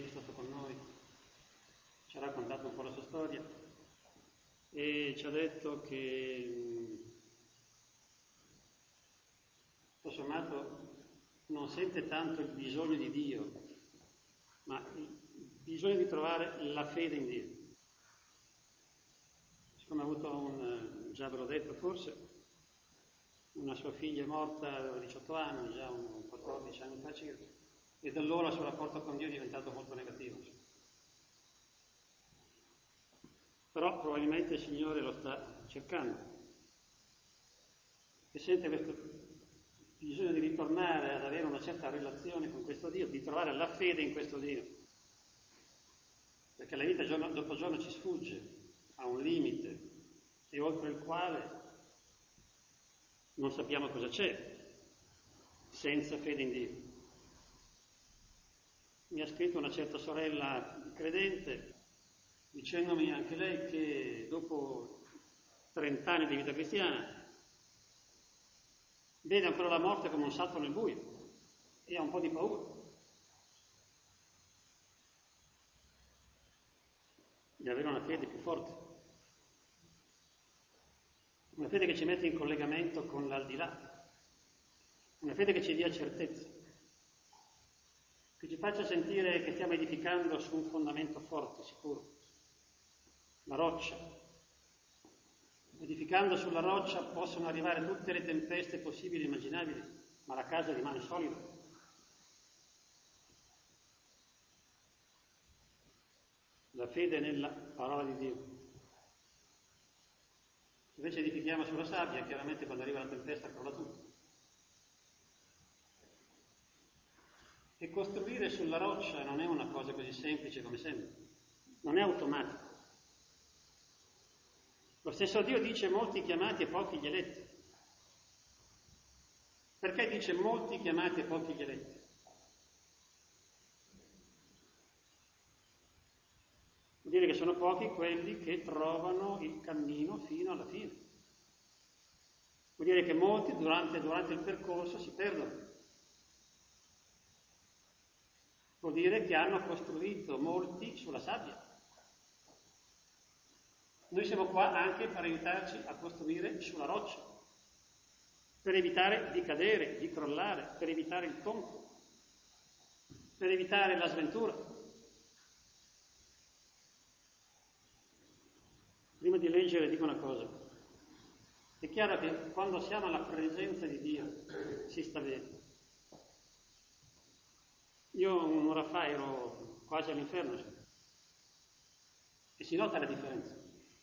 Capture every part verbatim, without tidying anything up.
è stato con noi, ci ha raccontato un po' la sua storia e ci ha detto che tutto sommato non sente tanto il bisogno di Dio, ma il bisogno di trovare la fede in Dio. Siccome ha avuto un, già ve l'ho detto forse, una sua figlia è morta, aveva diciotto anni, già un quattordici anni fa circa, e da allora il suo rapporto con Dio è diventato molto negativo. Però probabilmente il Signore lo sta cercando e sente questo bisogno di ritornare ad avere una certa relazione con questo Dio, di trovare la fede in questo Dio, perché la vita giorno dopo giorno ci sfugge, ha un limite e oltre il quale non sappiamo cosa c'è senza fede in Dio. Mi ha scritto una certa sorella credente dicendomi anche lei che dopo trent'anni di vita cristiana vede ancora la morte come un salto nel buio e ha un po' di paura di avere una fede più forte, una fede che ci mette in collegamento con l'aldilà, una fede che ci dia certezza, che ci faccia sentire che stiamo edificando su un fondamento forte, sicuro, la roccia. Edificando sulla roccia possono arrivare tutte le tempeste possibili e immaginabili, ma la casa rimane solida. La fede nella parola di Dio. Se invece edifichiamo sulla sabbia, chiaramente quando arriva la tempesta crolla tutto. E costruire sulla roccia non è una cosa così semplice come sembra, non è automatico. Lo stesso Dio dice molti chiamati e pochi gli eletti. Perché dice molti chiamati e pochi gli eletti? Vuol dire che sono pochi quelli che trovano il cammino fino alla fine. Vuol dire che molti durante, durante il percorso si perdono. Vuol dire che hanno costruito molti sulla sabbia. Noi siamo qua anche per aiutarci a costruire sulla roccia, per evitare di cadere, di crollare, per evitare il tonfo, per evitare la sventura. Prima di leggere dico una cosa. È chiaro che quando siamo alla presenza di Dio si sta bene. Io un'ora fa ero quasi all'inferno e si nota la differenza.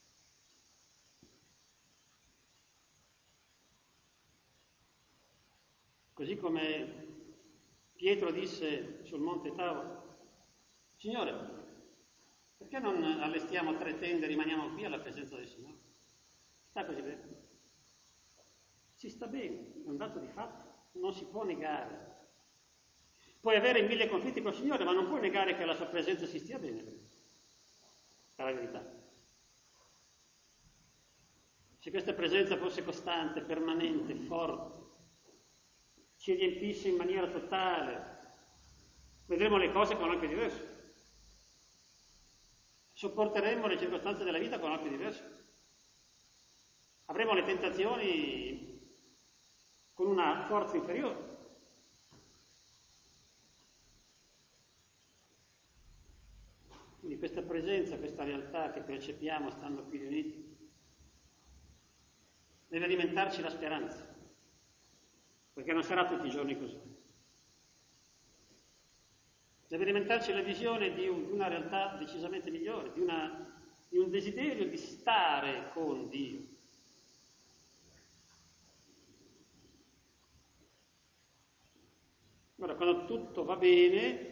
Così come Pietro disse sul monte Tabor: Signore, perché non allestiamo tre tende e rimaniamo qui alla presenza del Signore? Sta così bene. Si sta bene, è un dato di fatto, non si può negare. Puoi avere mille conflitti con il Signore, ma non puoi negare che alla sua presenza si stia bene. È la verità. Se questa presenza fosse costante, permanente, forte, ci riempisse in maniera totale, vedremo le cose con occhio diverso. Sopporteremo le circostanze della vita con occhio diverso. Avremo le tentazioni con una forza inferiore. Quindi questa presenza, questa realtà che percepiamo stando qui riuniti, deve alimentarci la speranza, perché non sarà tutti i giorni così. Deve alimentarci la visione di, un, di una realtà decisamente migliore, di, una, di un desiderio di stare con Dio. Ora, quando tutto va bene,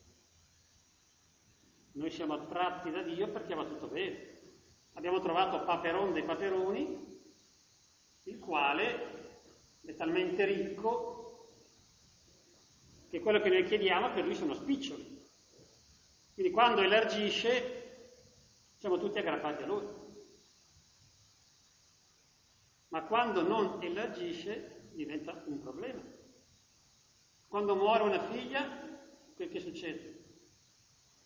noi siamo attratti da Dio perché va tutto bene. Abbiamo trovato Paperon dei Paperoni, il quale è talmente ricco che quello che noi chiediamo per lui sono spiccioli. Quindi quando elargisce siamo tutti aggrappati a lui. Ma quando non elargisce diventa un problema. Quando muore una figlia, quel che succede?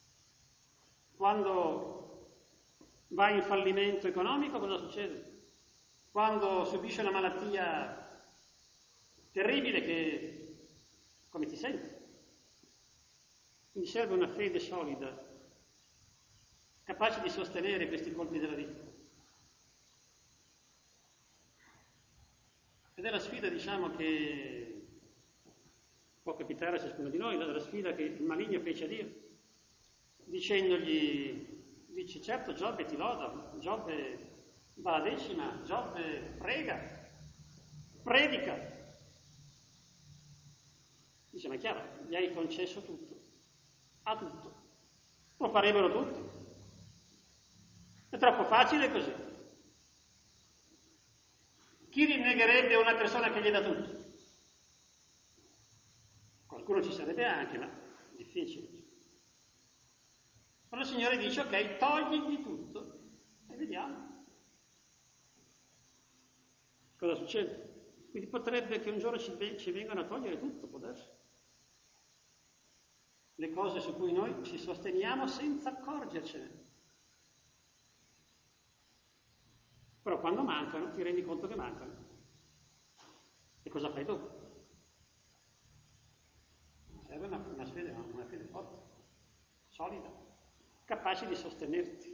Quando va in fallimento economico, cosa succede? Quando subisce una malattia terribile, che come ti senti? Quindi serve una fede solida, capace di sostenere questi colpi della vita. Ed è la sfida, diciamo, che può capitare a ciascuno di noi, la sfida che il maligno fece a Dio, dicendogli, dice, certo Giobbe ti loda, Giobbe va la decima, Giobbe prega, predica. Dice, ma è chiaro, gli hai concesso tutto, ha tutto, lo farebbero tutti. È troppo facile così. Chi rinnegherebbe una persona che gli dà tutto? Qualcuno ci sarebbe anche, ma è difficile. Allora il Signore dice, ok, togligli tutto e vediamo cosa succede. Quindi potrebbe che un giorno ci, ci vengano a togliere tutto, può darsi. Le cose su cui noi ci sosteniamo senza accorgercene. Però quando mancano ti rendi conto che mancano. E cosa fai dopo? Serve una, una, fede, una fede forte, solida, capace di sostenerti.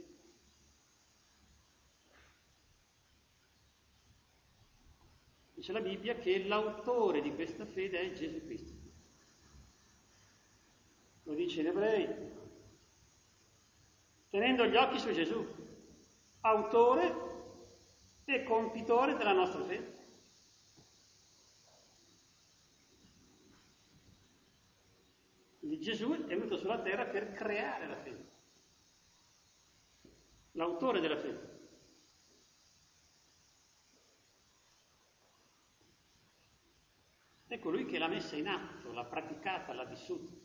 Dice la Bibbia che l'autore di questa fede è Gesù Cristo. Lo dice in Ebrei, tenendo gli occhi su Gesù, autore e compitore della nostra fede. Quindi Gesù è venuto sulla terra per creare la fede, l'autore della fede. È colui che l'ha messa in atto, l'ha praticata, l'ha vissuta.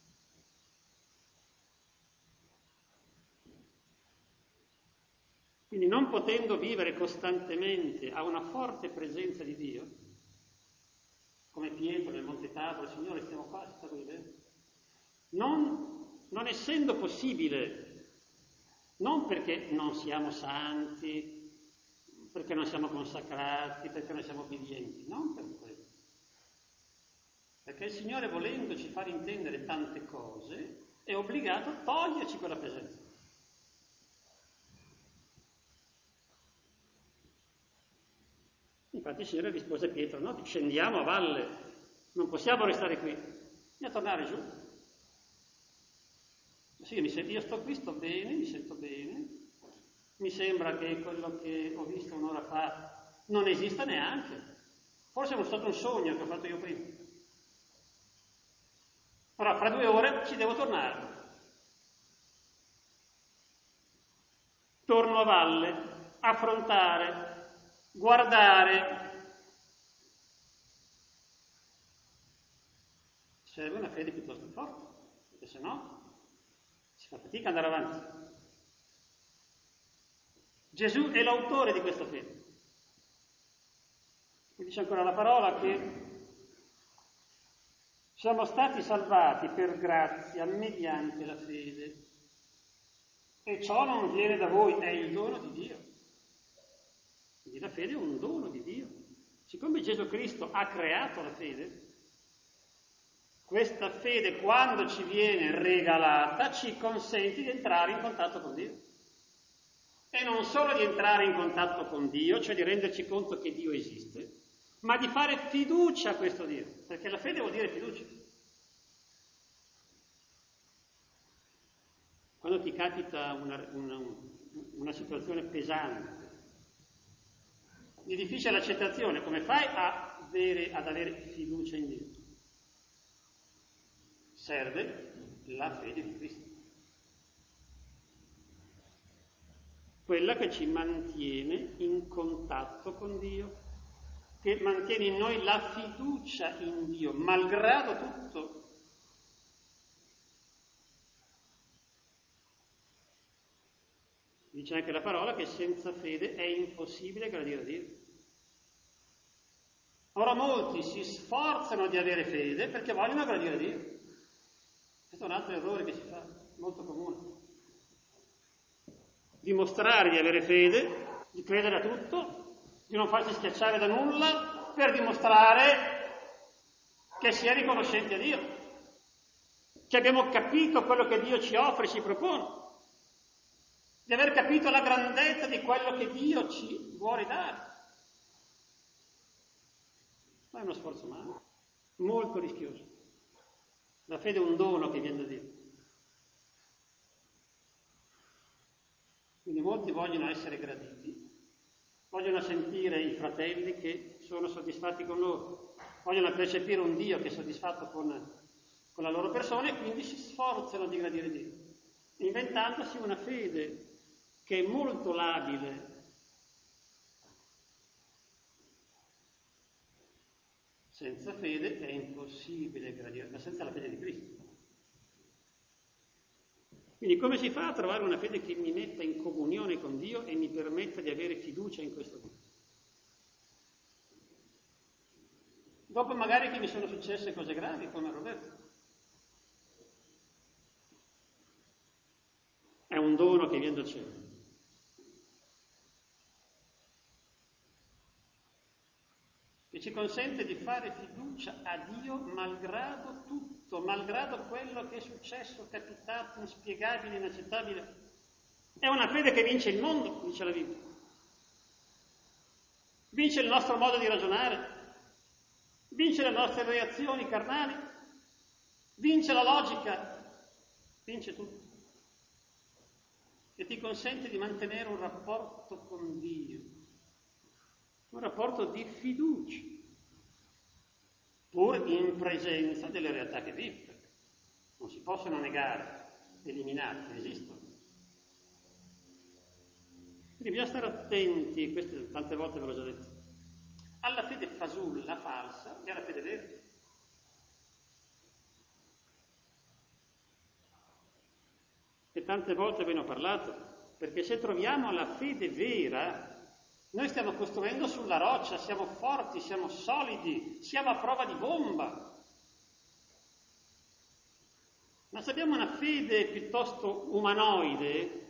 Quindi non potendo vivere costantemente a una forte presenza di Dio, come Pietro nel Monte Tabor, Signore stiamo qua, si sta così bene, non, non essendo possibile, non perché non siamo santi, perché non siamo consacrati, perché non siamo obbedienti, non per quello. Perché il Signore, volendoci far intendere tante cose, è obbligato a toglierci quella presenza. Infatti il Signore rispose a Pietro, no, scendiamo a valle, non possiamo restare qui, bisogna tornare giù. Sì, mi sento, io sto qui, sto bene, mi sento bene, mi sembra che quello che ho visto un'ora fa non esista neanche, forse è stato un sogno che ho fatto io prima. Però fra due ore ci devo tornare. Torno a valle, affrontare, guardare. Serve una fede piuttosto forte, perché se no si fa fatica ad andare avanti. Gesù è l'autore di questa fede. Mi dice ancora la parola che siamo stati salvati per grazia mediante la fede. E ciò non viene da voi, è il dono di Dio. Quindi la fede è un dono di Dio. Siccome Gesù Cristo ha creato la fede, questa fede, quando ci viene regalata, ci consente di entrare in contatto con Dio. E non solo di entrare in contatto con Dio, cioè di renderci conto che Dio esiste, ma di fare fiducia a questo Dio, perché la fede vuol dire fiducia. Quando ti capita una, una, una situazione pesante, di difficile accettazione, come fai a avere, ad avere fiducia in Dio? Serve la fede di Cristo, quella che ci mantiene in contatto con Dio, che mantiene in noi la fiducia in Dio, malgrado tutto. Dice anche la parola che senza fede è impossibile gradire a Dio. Ora molti si sforzano di avere fede perché vogliono gradire a Dio. Questo è un altro errore che si fa, molto comune. dimostrare di avere fede, di credere a tutto, di non farsi schiacciare da nulla, per dimostrare che si è riconoscenti a Dio, che abbiamo capito quello che Dio ci offre, ci propone, di aver capito la grandezza di quello che Dio ci vuole dare. Ma è uno sforzo umano, molto rischioso. La fede è un dono che viene da Dio. Quindi molti vogliono essere graditi, vogliono sentire i fratelli che sono soddisfatti con loro, vogliono percepire un Dio che è soddisfatto con, con la loro persona e quindi si sforzano di gradire Dio, inventandosi una fede che è molto labile. Senza fede è impossibile gradire, ma senza la fede di Cristo. Quindi come si fa a trovare una fede che mi metta in comunione con Dio e mi permetta di avere fiducia in questo Dio? Dopo magari che mi sono successe cose gravi, come a Roberto. È un dono che viene dal cielo. Che ci consente di fare fiducia a Dio malgrado tutto, malgrado quello che è successo, capitato, inspiegabile, inaccettabile. È una fede che vince il mondo, dice la Bibbia. Vince il nostro modo di ragionare, vince le nostre reazioni carnali, vince la logica, vince tutto. E ti consente di mantenere un rapporto con Dio. Un rapporto di fiducia, pur in presenza delle realtà che vivi. Non si possono negare, eliminare, esistono. Quindi bisogna stare attenti, questo tante volte ve l'ho già detto, alla fede fasulla, falsa, e alla fede vera. E tante volte ve ne ho parlato, perché se troviamo la fede vera, noi stiamo costruendo sulla roccia, siamo forti, siamo solidi, siamo a prova di bomba. Ma se abbiamo una fede piuttosto umanoide,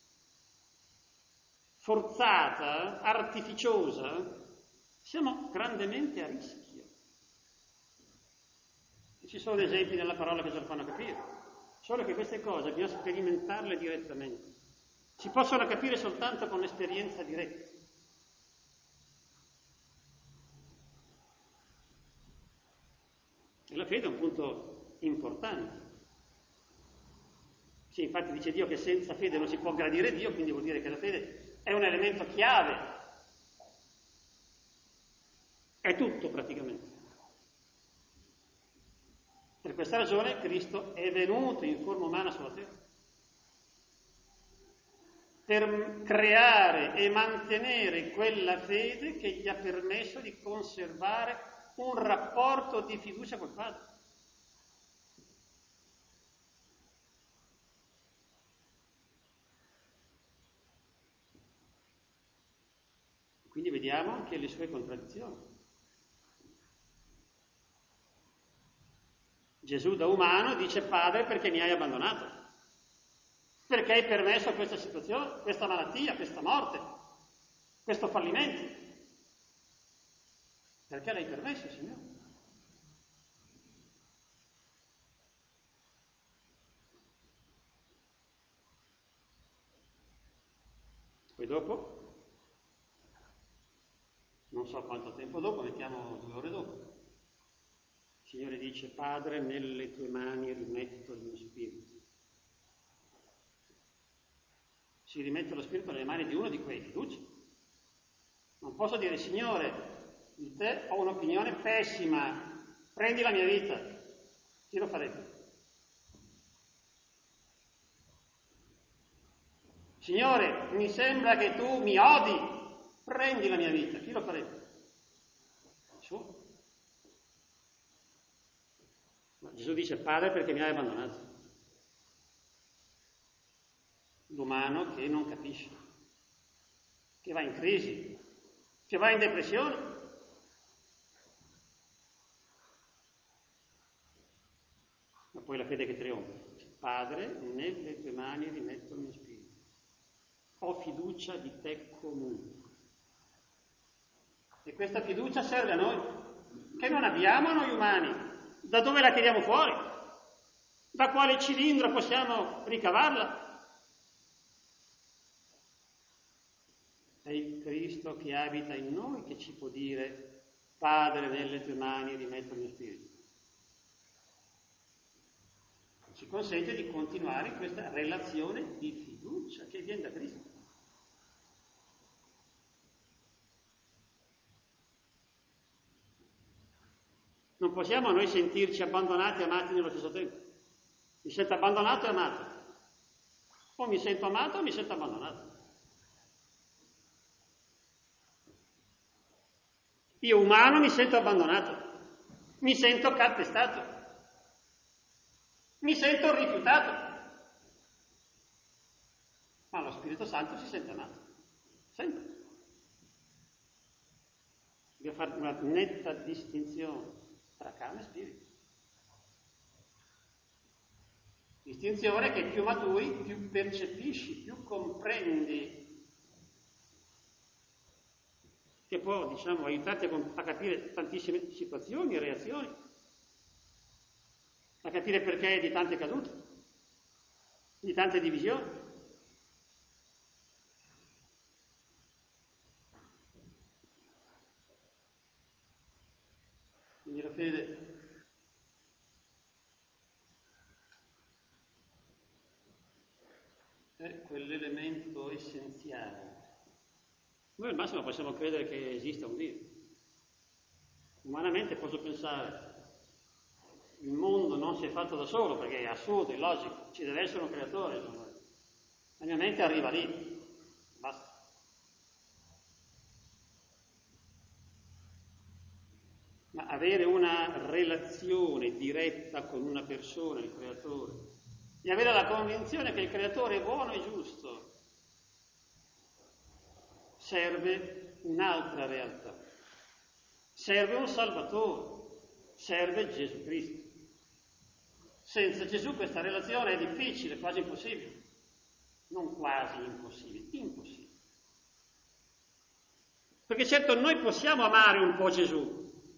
forzata, artificiosa, siamo grandemente a rischio. E ci sono esempi nella parola che ce lo fanno capire. Solo che queste cose bisogna sperimentarle direttamente. Si possono capire soltanto con l'esperienza diretta. E la fede è un punto importante. Sì, infatti dice Dio che senza fede non si può gradire Dio, quindi vuol dire che la fede è un elemento chiave. È tutto praticamente. Per questa ragione Cristo è venuto in forma umana sulla terra. Per creare e mantenere quella fede che gli ha permesso di conservare un rapporto di fiducia col Padre. Quindi vediamo anche le sue contraddizioni. Gesù da umano dice: Padre, perché mi hai abbandonato? Perché hai permesso questa situazione, questa malattia, questa morte, questo fallimento? Perché l'hai permesso, Signore? Poi dopo, non so quanto tempo dopo, mettiamo due ore dopo, il Signore dice: Padre, nelle tue mani rimetto il mio spirito. Si rimette lo spirito nelle mani di uno di quei fiduci. Non posso dire: Signore, di te ho un'opinione pessima, prendi la mia vita. Chi lo farebbe? Signore, mi sembra che tu mi odi, prendi la mia vita. Chi lo farebbe? Nessuno. Ma Gesù dice: Padre, perché mi hai abbandonato. L'umano che non capisce, che va in crisi, che va in depressione. Ma poi la fede che trionfa. Padre, nelle tue mani rimetto il mio spirito. ho fiducia di te comunque. E questa fiducia serve a noi, che non abbiamo noi umani. Da dove la tiriamo fuori? Da quale cilindro possiamo ricavarla? È il Cristo che abita in noi che ci può dire: Padre, nelle tue mani rimetto il mio spirito. Ci consente di continuare in questa relazione di fiducia che viene da Cristo. Non possiamo noi sentirci abbandonati e amati nello stesso tempo. Mi sento abbandonato e amato. O mi sento amato o mi sento abbandonato. Io umano mi sento abbandonato, mi sento calpestato, mi sento rifiutato. Ma lo Spirito Santo si sente amato, sempre. Dobbiamo fare una netta distinzione tra carne e spirito. Distinzione che più maturi, più percepisci, più comprendi, che può, diciamo, aiutarti a, a capire tantissime situazioni e reazioni, a capire perché di tante cadute, di tante divisioni. Quindi la fede è quell'elemento essenziale. Noi al massimo possiamo credere che esista un Dio. Umanamente posso pensare, il mondo non si è fatto da solo, perché è assurdo, illogico, ci deve essere un creatore. La mia mente arriva lì, basta. Ma avere una relazione diretta con una persona, il creatore, e avere la convinzione che il creatore è buono e giusto, serve un'altra realtà, serve un Salvatore, serve Gesù Cristo. Senza Gesù questa relazione è difficile, quasi impossibile. Non quasi impossibile, impossibile. Perché certo noi possiamo amare un po' Gesù.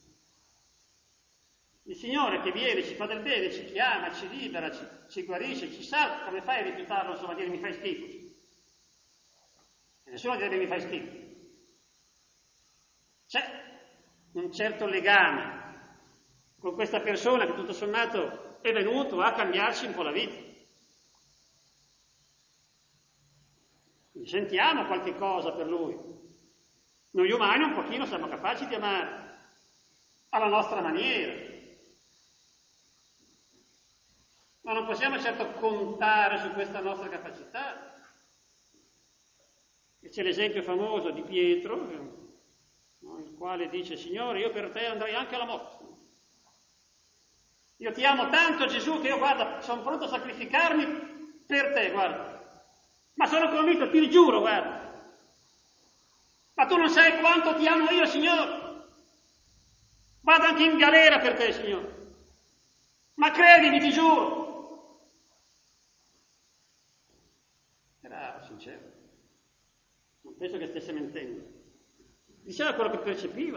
Il Signore che viene, ci fa del bene, ci chiama, ci libera, ci, ci guarisce, ci salva. Come fai a rifiutarlo, insomma, a dire mi fai schifo? Nessuno direbbe mi fai schifo. C'è un certo legame con questa persona che tutto sommato è venuto a cambiarci un po' la vita. Quindi sentiamo qualche cosa per lui. Noi umani un pochino siamo capaci di amare alla nostra maniera, ma non possiamo certo contare su questa nostra capacità. E c'è l'esempio famoso di Pietro, no, il quale dice: Signore, io per te andrei anche alla morte. Io ti amo tanto, Gesù, che io, guarda, sono pronto a sacrificarmi per te, guarda. Ma sono convinto, ti giuro, guarda. Ma tu non sai quanto ti amo io, Signore. Vado anche in galera per te, Signore. Ma credimi, ti giuro. Era sincero. Non penso che stesse mentendo. Diceva quello che percepiva.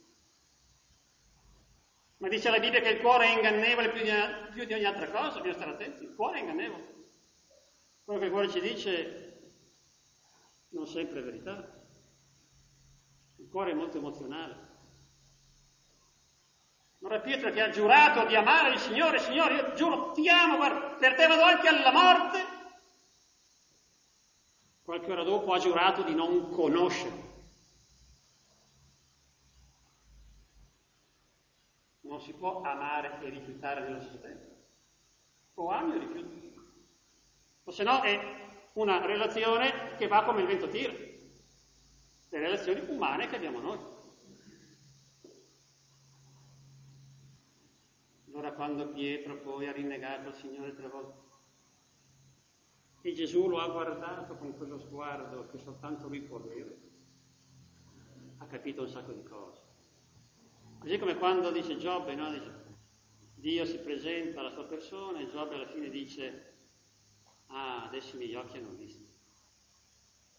Ma dice la Bibbia che il cuore è ingannevole più di, più di ogni altra cosa, bisogna stare attenti. Il cuore è ingannevole. Quello che il cuore ci dice non sempre è verità. Il cuore è molto emozionale. Allora Pietro, che ha giurato di amare il Signore, Signore, io giuro, ti amo, guarda, per te vado anche alla morte. Qualche ora dopo ha giurato di non conoscerlo. Non si può amare e rifiutare nello stesso tempo. O ami o rifiuti. O se no è una relazione che va come il vento tira. Le relazioni umane che abbiamo noi. Allora quando Pietro poi ha rinnegato il Signore tre volte e Gesù lo ha guardato con quello sguardo che soltanto lui può avere, ha capito un sacco di cose. Così come quando dice Giobbe, no? Dice, Dio si presenta alla sua persona e Giobbe alla fine dice: ah, adesso i miei occhi hanno visto.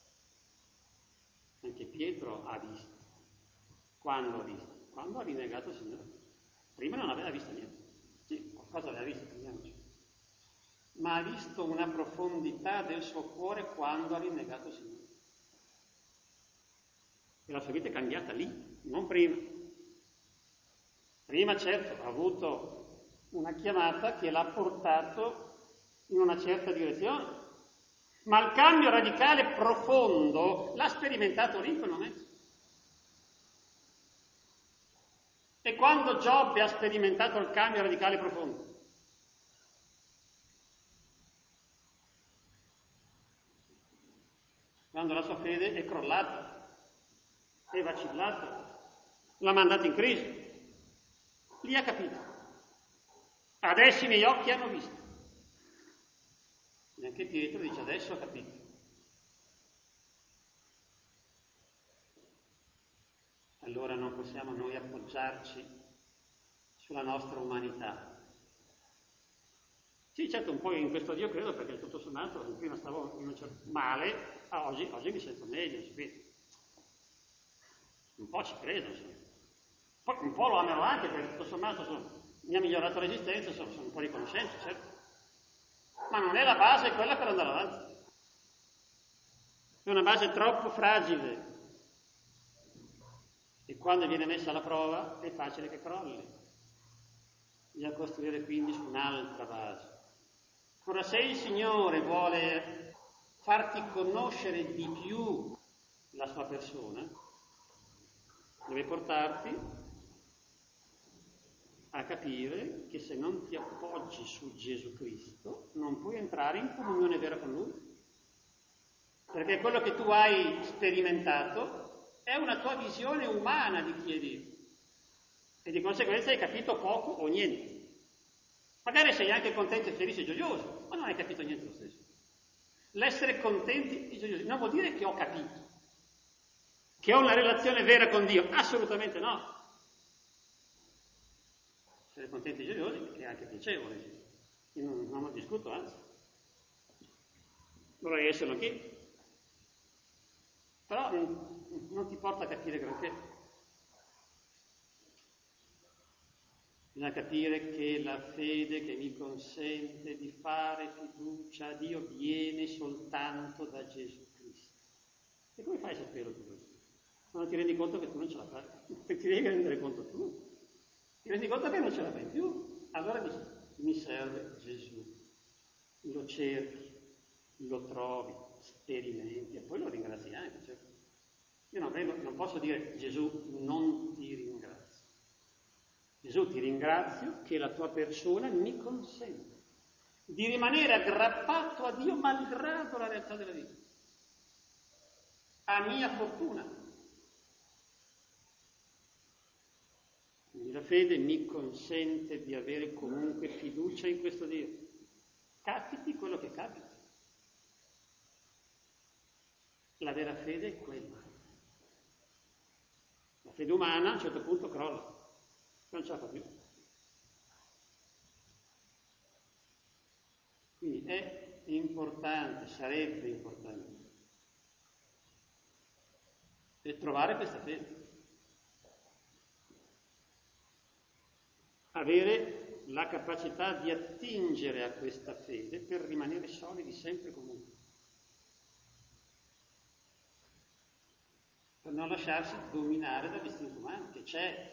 che Pietro ha visto. Quando ha visto? Quando ha rinnegato il Signore. Prima non aveva visto niente. Sì, qualcosa aveva visto, capiamoci. Ma ha visto una profondità del suo cuore quando ha rinnegato il Signore. E la sua vita è cambiata lì, non prima. Prima, certo, ha avuto una chiamata che l'ha portato in una certa direzione, ma il cambio radicale profondo l'ha sperimentato lì in quel momento. E quando Giobbe ha sperimentato il cambio radicale profondo? Quando la sua fede è crollata, è vacillata, l'ha mandato in crisi. Lì ha capito. Adesso i miei occhi hanno visto. E anche Pietro dice adesso ho capito. Allora non possiamo noi appoggiarci sulla nostra umanità. Sì, certo, un po' in questo Dio credo, perché tutto sommato prima stavo in un certo male, ah, oggi, oggi mi sento meglio, sapete. Un po' ci credo, insomma. Poi un po' lo amerò anche, perché tutto sommato insomma, mi ha migliorato l'esistenza, sono, sono un po' riconoscente, certo. Ma non è la base quella per andare avanti. È una base troppo fragile. E quando viene messa alla prova è facile che crolli. Bisogna costruire quindi su un'altra base. Ora, se il Signore vuole farti conoscere di più la sua persona, deve portarti a capire che se non ti appoggi su Gesù Cristo non puoi entrare in comunione vera con Lui. Perché quello che tu hai sperimentato è una tua visione umana di chi è Dio. E di conseguenza hai capito poco o niente. Magari sei anche contento e felice e gioioso, ma non hai capito niente lo stesso. L'essere contenti e gioiosi non vuol dire che ho capito, che ho una relazione vera con Dio. Assolutamente no. Essere contenti e gioiosi è anche piacevole. Io non, non lo discuto, anzi. Vorrei esserlo anche. Però non ti porta a capire granché. Bisogna capire che la fede che mi consente di fare fiducia a Dio viene soltanto da Gesù Cristo. E come fai a saperlo tu questo? Non ti rendi conto che tu non ce la fai? Ti devi rendere conto tu. Ti rendi conto che non ce la fai più? Allora dici, mi serve Gesù. Lo cerchi, lo trovi, sperimenti e poi lo ringrazi anche. Cioè, io non, vengo, non posso dire Gesù non ti ringrazio. Gesù ti ringrazio che la tua persona mi consente di rimanere aggrappato a Dio malgrado la realtà della vita. A mia fortuna. Quindi la fede mi consente di avere comunque fiducia in questo Dio. Capiti quello che capita. La vera fede è quella. La fede umana a un certo punto crolla. Non ce la fa più. Quindi è importante, sarebbe importante, per trovare questa fede. Avere la capacità di attingere a questa fede per rimanere solidi sempre comunque. Per non lasciarsi dominare dall'istinto umano, che c'è.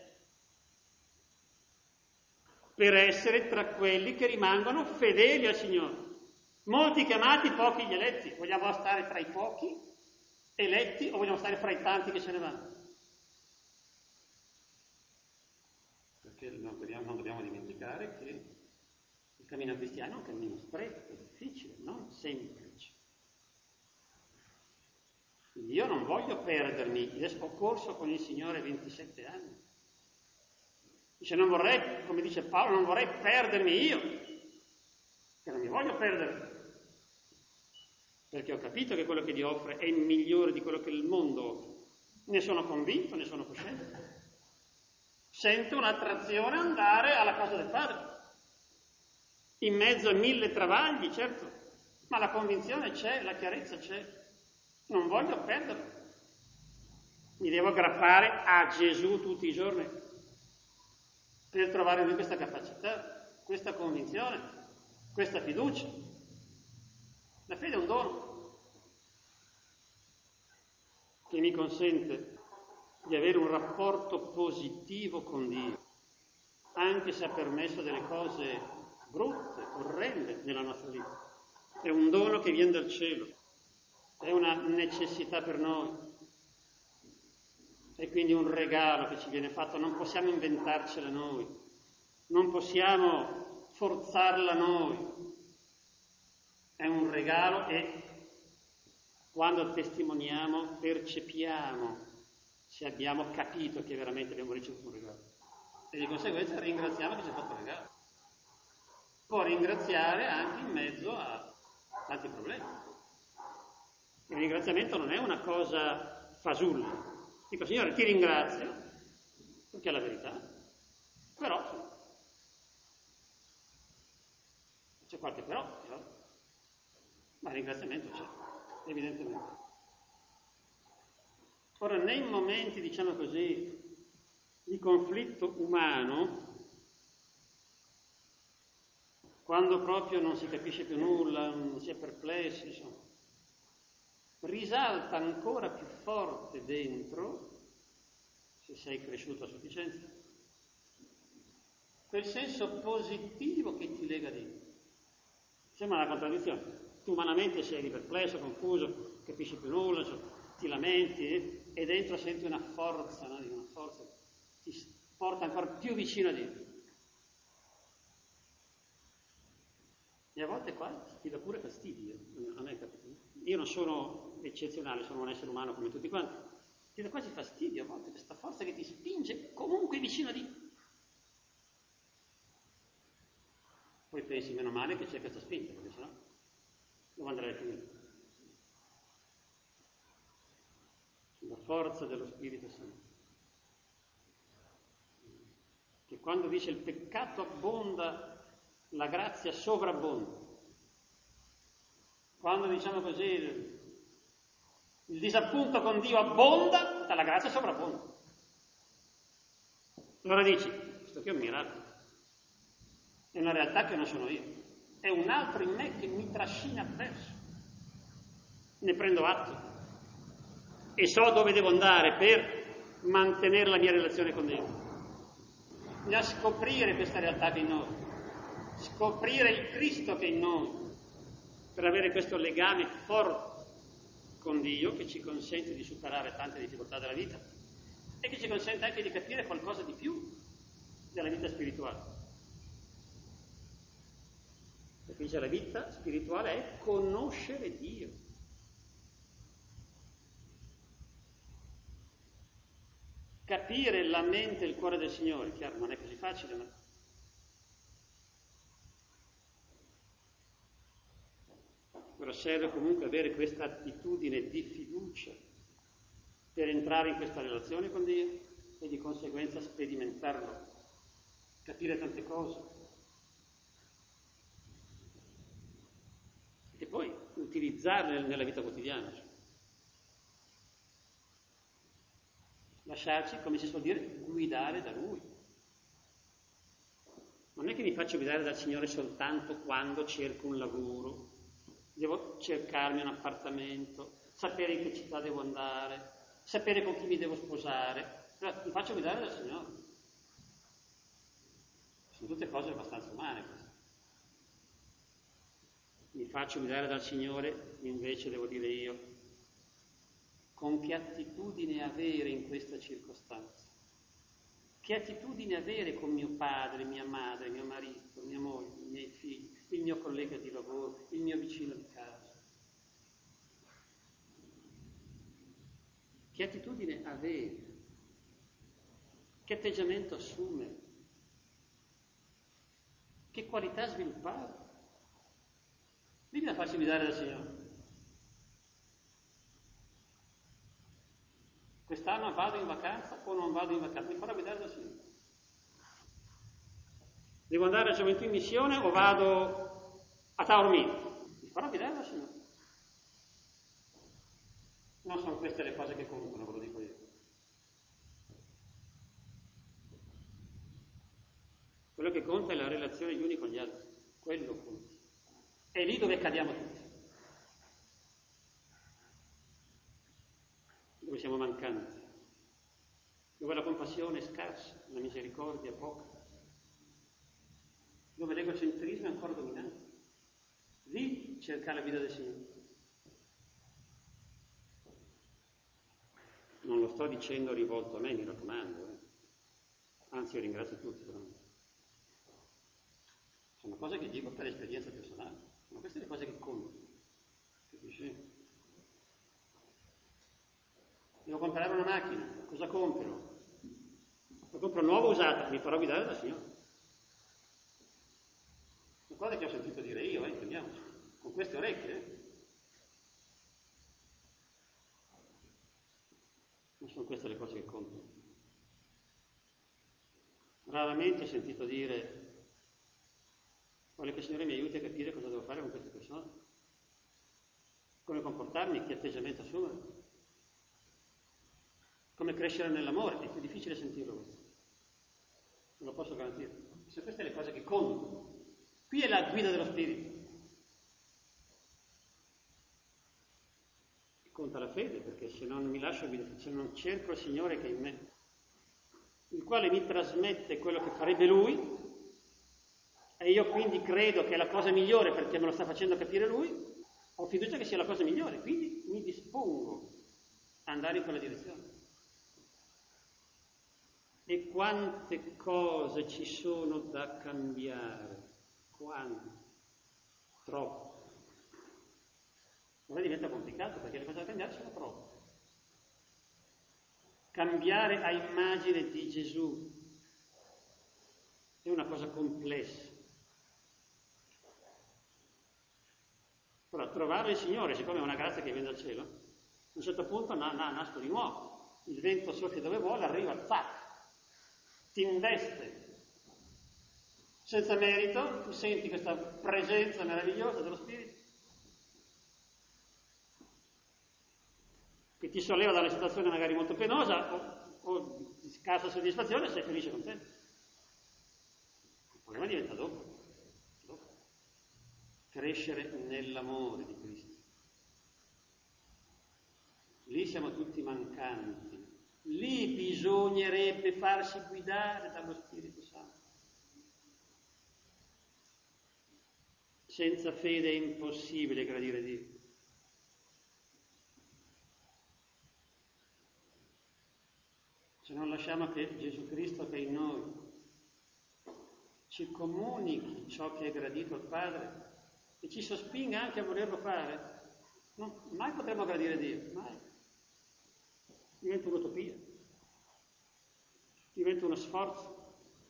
Per essere tra quelli che rimangono fedeli al Signore. Molti chiamati, pochi gli eletti. Vogliamo stare tra i pochi eletti o vogliamo stare fra i tanti che se ne vanno? Perché non dobbiamo, non dobbiamo dimenticare che il cammino cristiano è un cammino stretto, difficile, non semplice. Quindi io non voglio perdermi. Adesso ho corso con il Signore ventisette anni. Dice, non vorrei, come dice Paolo, non vorrei perdermi io, che non mi voglio perdere, perché ho capito che quello che Dio offre è migliore di quello che il mondo offre. Ne sono convinto, ne sono cosciente. Sento un'attrazione ad andare alla casa del Padre, in mezzo a mille travagli, certo, ma la convinzione c'è, la chiarezza c'è. Non voglio perderlo. Mi devo aggrappare a Gesù tutti i giorni per trovare in lui questa capacità, questa convinzione, questa fiducia. La fede è un dono che mi consente di avere un rapporto positivo con Dio, anche se ha permesso delle cose brutte, orrende nella nostra vita. È un dono che viene dal cielo, è una necessità per noi, è quindi un regalo che ci viene fatto, non possiamo inventarcela noi, non possiamo forzarla noi, è un regalo e quando testimoniamo percepiamo se abbiamo capito che veramente abbiamo ricevuto un regalo e di conseguenza ringraziamo che ci ha fatto il regalo. Può ringraziare anche in mezzo a tanti problemi. Il ringraziamento non è una cosa fasulla. Dico, Signore, ti ringrazio, perché è la verità, però c'è qualche però, però, ma il ringraziamento c'è, evidentemente. Ora, nei momenti, diciamo così, di conflitto umano, quando proprio non si capisce più nulla, non si è perplessi, insomma, risalta ancora più forte dentro, se sei cresciuto a sufficienza, quel senso positivo che ti lega a Dio. Sembra una contraddizione. Tu umanamente sei perplesso, confuso, capisci più nulla, insomma, ti lamenti eh, e dentro senti una forza, no? Una forza che ti porta ancora più vicino a Dio. E a volte qua ti dà pure fastidio, a me è capito. Io non sono eccezionale, sono un essere umano come tutti quanti. Ti dà quasi fastidio a volte questa forza che ti spinge comunque vicino a Dio. Poi pensi meno male che c'è questa spinta, perché sennò dove andrei a finire? La forza dello Spirito Santo. Che quando dice il peccato abbonda, la grazia sovrabbonda. Quando diciamo così il, il disappunto con Dio abbonda, la grazia sovrabbonda. Allora dici, questo qui è un miracolo. È una realtà che non sono io. È un altro in me che mi trascina verso. Ne prendo atto. E so dove devo andare per mantenere la mia relazione con Dio. Bisogna scoprire questa realtà che è in noi. Scoprire il Cristo che è in noi. Per avere questo legame forte con Dio che ci consente di superare tante difficoltà della vita e che ci consente anche di capire qualcosa di più della vita spirituale. Perché dice la vita spirituale è conoscere Dio. Capire la mente e il cuore del Signore, chiaro, non è così facile, ma però serve comunque avere questa attitudine di fiducia per entrare in questa relazione con Dio e di conseguenza sperimentarlo, capire tante cose e poi utilizzarle nella vita quotidiana. Lasciarci, come si suol dire, guidare da Lui. Non è che mi faccio guidare dal Signore soltanto quando cerco un lavoro, devo cercarmi un appartamento, sapere in che città devo andare, sapere con chi mi devo sposare. Però mi faccio guidare dal Signore. Sono tutte cose abbastanza umane queste. Mi faccio guidare dal Signore, invece devo dire io, con che attitudine avere in questa circostanza? Che attitudine avere con mio padre, mia madre, mio marito, mia moglie, i miei figli, il mio collega di lavoro, il mio vicino di casa? Che attitudine avere? Che atteggiamento assumere? Che qualità sviluppare? Lì bisogna farsi guidare dal Signore. Quest'anno vado in vacanza o non vado in vacanza? Mi farò guidare dal Signore. Devo andare a Gioventù in missione o vado a Taormina? Mi farò guidare dal Signore. Non sono queste le cose che contano, ve lo dico io. Quello che conta è la relazione gli uni con gli altri, quello conta. È lì dove cadiamo tutti, dove siamo mancanti, dove la compassione è scarsa, la misericordia è poca, dove l'egocentrismo è ancora dominante. Lì cerca la guida del Signore. Non lo sto dicendo rivolto a me, mi raccomando, eh. Anzi io ringrazio tutti, però. Sono cose che dico per esperienza personale, ma queste sono le cose che contano, capisci? Devo comprare una macchina, cosa compro? La compro nuova o usata, mi farò guidare dal Signore. Sono cose che ho sentito dire io, eh, intendiamoci, con queste orecchie, eh. Non sono queste le cose che contano. Raramente ho sentito dire: voglio che il Signore mi aiuti a capire cosa devo fare con queste persone, come comportarmi, che atteggiamento assumere, come crescere nell'amore. È più difficile sentirlo questo, non lo posso garantire. Se queste le cose che contano, qui è la guida dello Spirito. Conta la fede, perché se non mi lascio guidare, se non cerco il Signore che è in me, il quale mi trasmette quello che farebbe Lui, e io quindi credo che è la cosa migliore perché me lo sta facendo capire Lui, ho fiducia che sia la cosa migliore, quindi mi dispongo a andare in quella direzione. E quante cose ci sono da cambiare, quante, troppo. Ora diventa complicato perché le cose da cambiare sono troppe. Cambiare a immagine di Gesù è una cosa complessa. Però trovare il Signore, siccome è una grazia che viene dal cielo, a un certo punto na- na- nasco di nuovo. Il vento soffia dove vuole, arriva, zac, ti investe. Senza merito, tu senti questa presenza meravigliosa dello Spirito che ti solleva da una situazione magari molto penosa o, o di scarsa soddisfazione e sei felice con te. Il problema diventa dopo, dopo. Crescere nell'amore di Cristo. Lì siamo tutti mancanti, lì bisognerebbe farsi guidare dallo Spirito Santo. Senza fede è impossibile gradire Dio. Se non lasciamo che Gesù Cristo che è in noi ci comunichi ciò che è gradito al Padre e ci sospinga anche a volerlo fare, non, mai potremo gradire Dio, mai. Diventa un'utopia, diventa uno sforzo.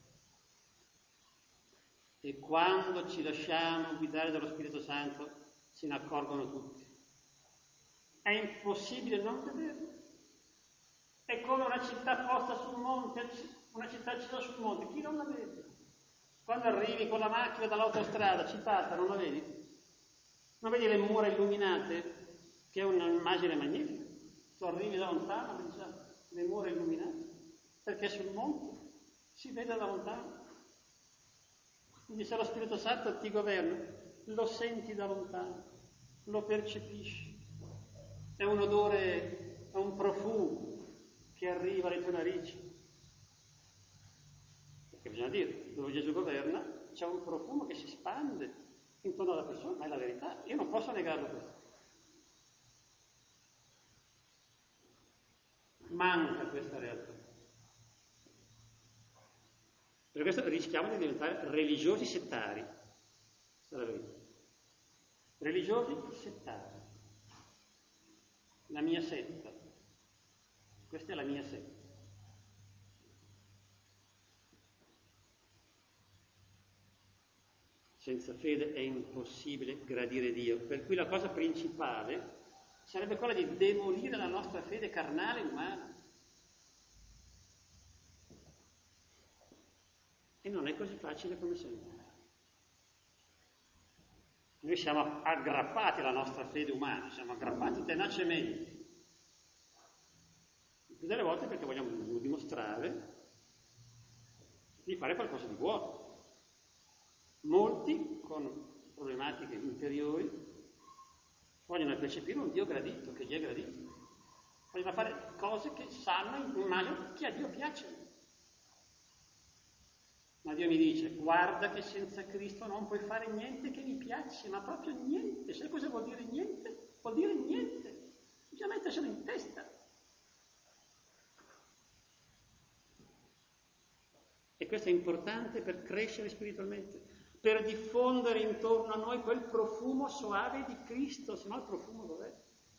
E quando ci lasciamo guidare dallo Spirito Santo se ne accorgono tutti. È impossibile non vederlo. È come una città posta sul monte, una città città sul monte, chi non la vede? Quando arrivi con la macchina dall'autostrada, citata, non la vedi? Non vedi le mura illuminate? Che è un'immagine magnifica. Tu arrivi da lontano, diciamo, le mura illuminate, perché sul monte si vede da lontano. Quindi se lo Spirito Santo ti governa, lo senti da lontano, lo percepisci. È un odore, è un profumo che arriva alle tue narici. Perché bisogna dire, dove Gesù governa c'è un profumo che si spande intorno alla persona, ma è la verità, io non posso negarlo questo. Manca questa realtà. Per questo rischiamo di diventare religiosi settari. Questa è la verità. Religiosi settari. La mia setta. Questa è la mia setta. Senza fede è impossibile gradire Dio. Per cui la cosa principale sarebbe quella di demolire la nostra fede carnale e umana. E non è così facile come sembra. Noi siamo aggrappati alla nostra fede umana, siamo aggrappati tenacemente. Più delle volte perché vogliamo dimostrare di fare qualcosa di buono. Molti con problematiche interiori vogliono percepire un Dio gradito, che gli è gradito. Vogliono fare cose che sanno, immagino, che a Dio piacciono. Ma Dio mi dice, guarda che senza Cristo non puoi fare niente che mi piace, ma proprio niente. Sai cosa vuol dire niente? Vuol dire niente. Bisogna metterselo in testa. E questo è importante per crescere spiritualmente, per diffondere intorno a noi quel profumo soave di Cristo, se no il profumo dov'è?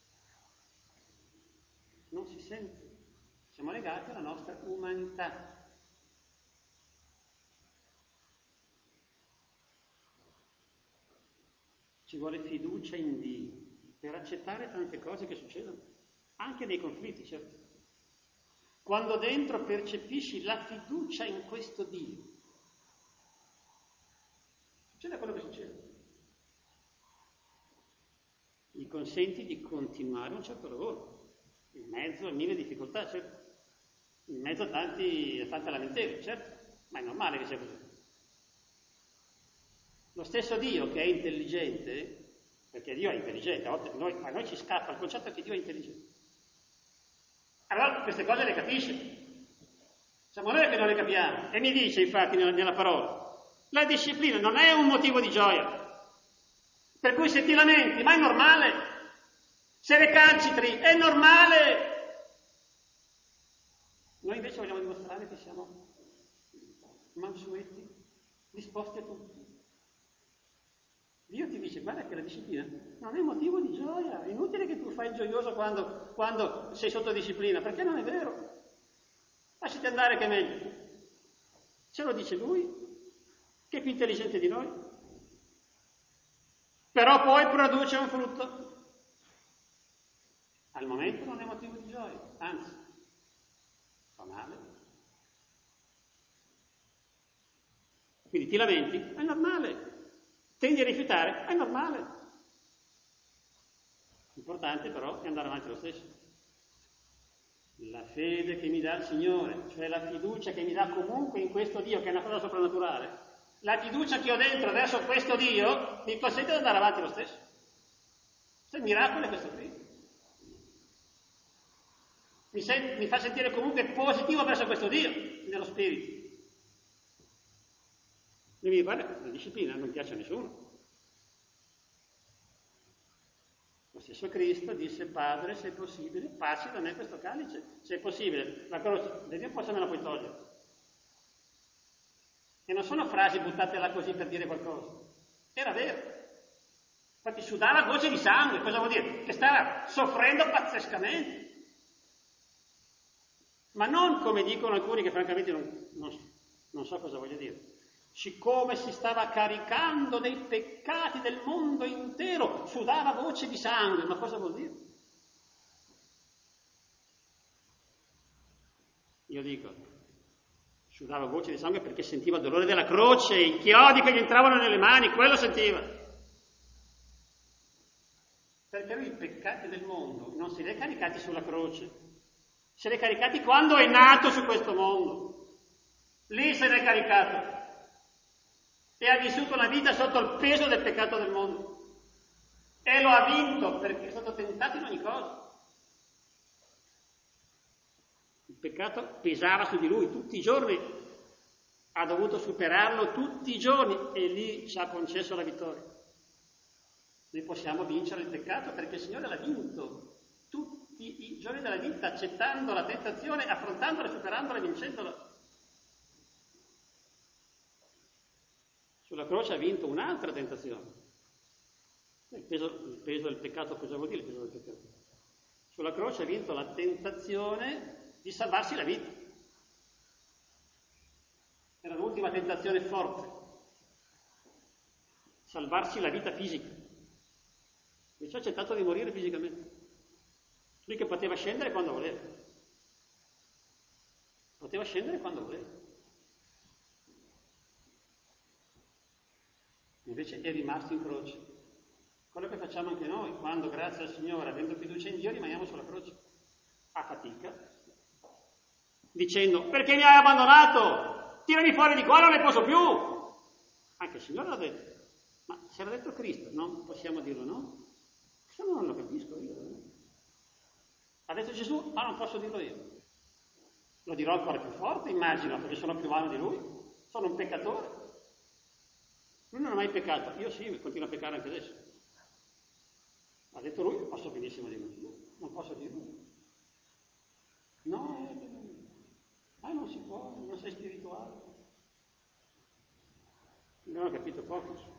Non si sente. Siamo legati alla nostra umanità. Ci vuole fiducia in Dio per accettare tante cose che succedono, anche nei conflitti, certo. Quando dentro percepisci la fiducia in questo Dio, succede quello che succede. Gli consenti di continuare un certo lavoro, in mezzo a mille difficoltà, certo. In mezzo a, tanti, a tante lamentele, certo. Ma è normale che sia così. Lo stesso Dio che è intelligente, perché Dio è intelligente, a volte noi, a noi ci scappa il concetto che Dio è intelligente. Allora queste cose le capisce. Siamo noi che non le capiamo. E mi dice infatti nella, nella parola, la disciplina non è un motivo di gioia. Per cui se ti lamenti, ma è normale. Se recalcitri, è normale. Noi invece vogliamo dimostrare che siamo mansueti, disposti a tutto. Dio ti dice, guarda che la disciplina non è motivo di gioia, è inutile che tu fai il gioioso quando, quando sei sotto disciplina, perché non è vero. Lasciati andare che è meglio. Ce lo dice Lui, che è più intelligente di noi. Però poi produce un frutto. Al momento non è motivo di gioia, anzi, fa male. Quindi ti lamenti, è normale. Tendi a rifiutare, è normale. L'importante però è andare avanti lo stesso. La fede che mi dà il Signore, cioè la fiducia che mi dà comunque in questo Dio, che è una cosa soprannaturale, la fiducia che ho dentro verso questo Dio mi consente di andare avanti lo stesso. Se il miracolo è questo qui. Mi, sen- mi fa sentire comunque positivo verso questo Dio, nello spirito. E mi dice, guarda, la disciplina non piace a nessuno. Lo stesso Cristo disse, Padre, se è possibile, passi da me questo calice. Se è possibile, la croce, vedi poi se me la puoi togliere. E non sono frasi buttate là così per dire qualcosa. Era vero. Infatti sudava gocce di sangue, cosa vuol dire? Che stava soffrendo pazzescamente. Ma non come dicono alcuni che francamente non, non, non so cosa voglio dire. Siccome si stava caricando dei peccati del mondo intero, sudava voce di sangue. Ma cosa vuol dire? Io dico, sudava voce di sangue perché sentiva il dolore della croce, i chiodi che gli entravano nelle mani, quello sentiva. Perché lui i peccati del mondo non se li è caricati sulla croce, se li è caricati quando è nato su questo mondo. Lì se ne è caricato. E ha vissuto una vita sotto il peso del peccato del mondo. E lo ha vinto perché è stato tentato in ogni cosa. Il peccato pesava su di lui tutti i giorni, ha dovuto superarlo tutti i giorni e lì ci ha concesso la vittoria. Noi possiamo vincere il peccato perché il Signore l'ha vinto tutti i giorni della vita, accettando la tentazione, affrontandola, superandola e vincendola. Sulla croce ha vinto un'altra tentazione. Il peso, il peso del peccato, cosa vuol dire il peso del peccato? Sulla croce ha vinto la tentazione di salvarsi la vita. Era l'ultima tentazione forte. Salvarsi la vita fisica. Invece ha accettato di morire fisicamente. Lui che poteva scendere quando voleva. Poteva scendere quando voleva. Invece è rimasto in croce. Quello che facciamo anche noi, quando grazie al Signore, avendo fiducia in Dio, rimaniamo sulla croce, a fatica, dicendo, perché mi hai abbandonato? Tirami fuori di qua, non ne posso più. Anche il Signore l'ha detto. Ma se l'ha detto Cristo, non possiamo dirlo, no? Questo non lo capisco io. Eh? Ha detto Gesù, ma non posso dirlo io. Lo dirò ancora più forte, immagino, perché sono più umano di lui. Sono un peccatore. Lui non ha mai peccato. Io sì, continuo a peccare anche adesso. Ha detto lui, posso benissimo dirlo io. Non posso dirlo. No, eh, ah, non si può, non sei spirituale. Non ho capito poco.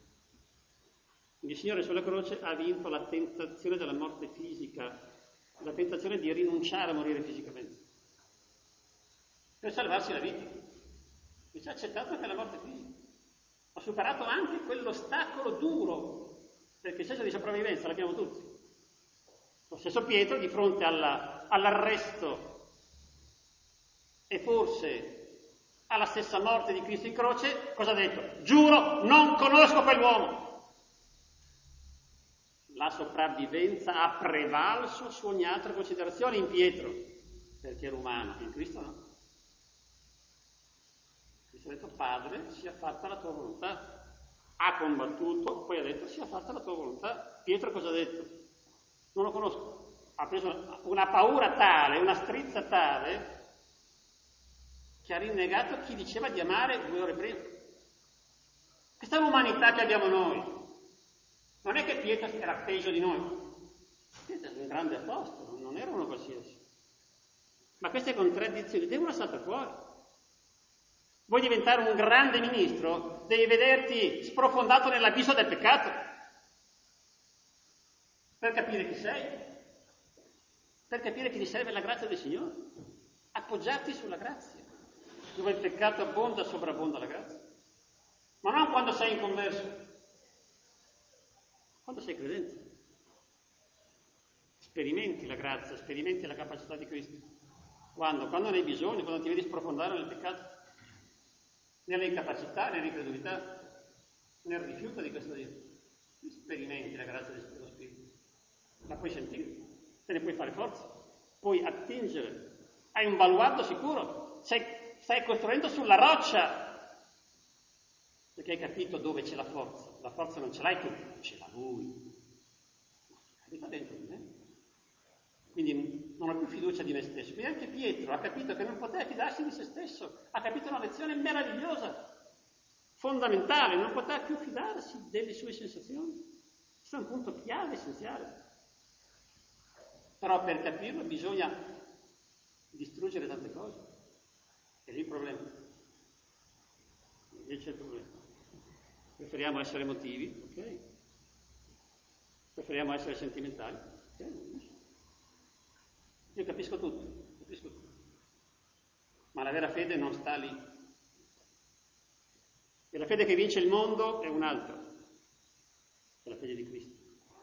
Il Signore sulla croce ha vinto la tentazione della morte fisica, la tentazione di rinunciare a morire fisicamente, per salvarsi la vita. Invece ha accettato anche la morte fisica. Ha superato anche quell'ostacolo duro, perché il senso di sopravvivenza l'abbiamo tutti. Lo stesso Pietro, di fronte alla, all'arresto e forse alla stessa morte di Cristo in croce, cosa ha detto? Giuro, non conosco quell'uomo. La sopravvivenza ha prevalso su ogni altra considerazione in Pietro, perché era umano, in Cristo no. Cristo ha detto, Padre, sia fatta la tua volontà. Ha combattuto, poi ha detto, sia fatta la tua volontà. Pietro cosa ha detto? Non lo conosco. Ha preso una paura tale, una strizza tale, che ha rinnegato chi diceva di amare due ore prima. Questa è l'umanità che abbiamo noi. Non è che Pietro era peggio di noi. Pietro era un grande apostolo, non era uno qualsiasi. Ma queste contraddizioni devono saltare fuori. Vuoi diventare un grande ministro? Devi vederti sprofondato nell'abisso del peccato. Per capire chi sei. Per capire che ti serve la grazia del Signore. Appoggiarti sulla grazia. Dove il peccato abbonda, sovrabbonda la grazia. Ma non quando sei inconverso. Quando sei credente. Sperimenti la grazia, sperimenti la capacità di Cristo. Quando? Quando ne hai bisogno, quando ti vedi sprofondare nel peccato. Nelle incapacità, nell'incredulità, nel rifiuto di questo Dio. Sperimenti la grazia dello Spirito. La puoi sentire, te ne puoi fare forza, puoi attingere. Hai un baluardo sicuro, sei, stai costruendo sulla roccia. Perché hai capito dove c'è la forza. La forza non ce l'hai tu, ce l'ha Lui. Abita dentro di me. Quindi non ho più fiducia di me stesso. Quindi anche Pietro ha capito che non poteva fidarsi di se stesso. Ha capito una lezione meravigliosa, fondamentale. Non poteva più fidarsi delle sue sensazioni. Questo è un punto chiave, essenziale. Però per capirlo bisogna distruggere tante cose. E lì il problema. Lì c'è il problema. Preferiamo essere emotivi, ok? Preferiamo essere sentimentali, ok? Io capisco tutto, capisco tutto. Ma la vera fede non sta lì. E la fede che vince il mondo è un'altra, è la fede di Cristo.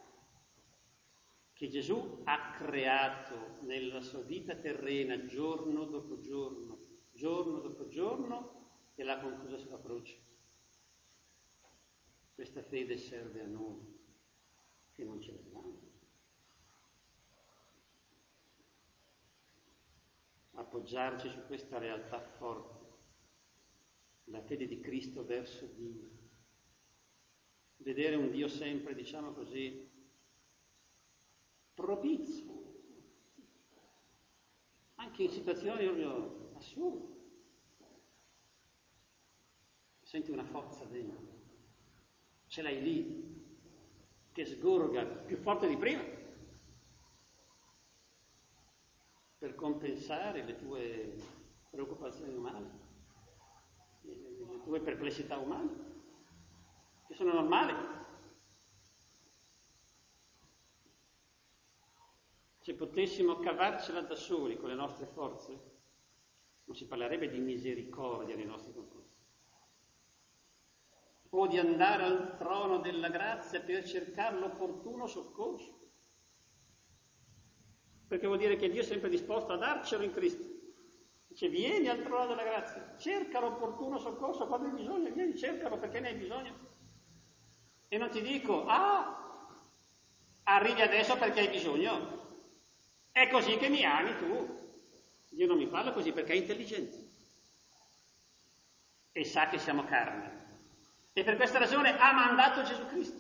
Che Gesù ha creato nella sua vita terrena giorno dopo giorno, giorno dopo giorno, e l'ha conclusa sulla croce. Questa fede serve a noi, che non ce l'abbiamo. Appoggiarci su questa realtà forte, la fede di Cristo verso Dio. Vedere un Dio sempre, diciamo così, propizio, anche in situazioni proprio assurde. Senti una forza dentro. Ce l'hai lì, che sgorga più forte di prima, per compensare le tue preoccupazioni umane, le tue perplessità umane, che sono normali. Se potessimo cavarcela da soli con le nostre forze, non si parlerebbe di misericordia nei nostri confronti. O di andare al trono della grazia per cercare l'opportuno soccorso. Perché vuol dire che Dio è sempre disposto a darcelo in Cristo. Dice, vieni al trono della grazia, cerca l'opportuno soccorso quando hai bisogno, vieni, cercalo perché ne hai bisogno. E non ti dico, ah, arrivi adesso perché hai bisogno. È così che mi ami tu. Dio non mi parla così perché è intelligente. E sa che siamo carne. E per questa ragione ha mandato Gesù Cristo,